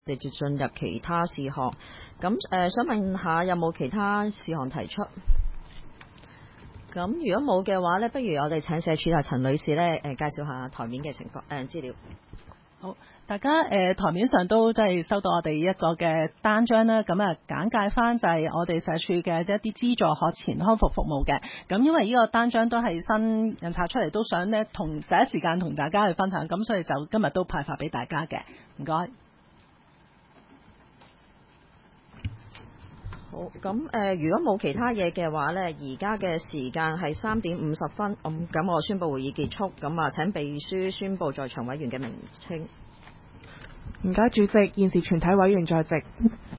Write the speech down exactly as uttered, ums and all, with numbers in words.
直接進入其他事項。咁誒、呃，想問下有冇其他事項提出？咁如果冇嘅話呢，不如我哋請社署啊陳女士呢誒、呃、介紹下台面嘅情況誒、呃、資料。 好，大家誒、呃、台面上都即係收到我哋一個嘅單張啦，咁啊簡介翻就係我哋社署嘅一啲資助學前康復服務嘅。咁因為呢個單張都係新印刷出嚟，都想呢同第一時間同大家去分享，咁所以就今日都派發俾大家嘅。唔該。 好，咁誒、呃，如果冇其他嘢嘅話呢，而家嘅時間係三點五十分，咁、嗯、咁我宣佈會議結束，咁啊請秘書宣佈在場委員嘅名稱。 唔該，主席，現時全體委員在席。